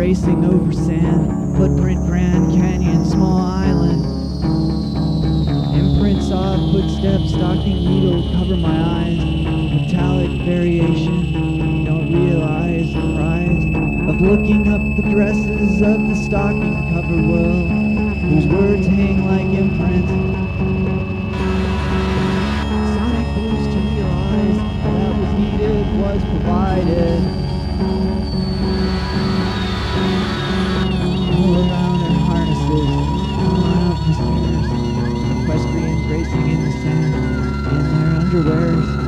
racing over sand, footprint Grand Canyon, small island. Imprint soft footsteps, stocking needle cover my eyes. Metallic variation, don't realize the prize of looking up the dresses of the stocking covered world, whose words hang like imprints. Sonic blues to realize that was needed was provided. All around our harnesses, on up the stairs, equestrians racing in the sand in their underwears.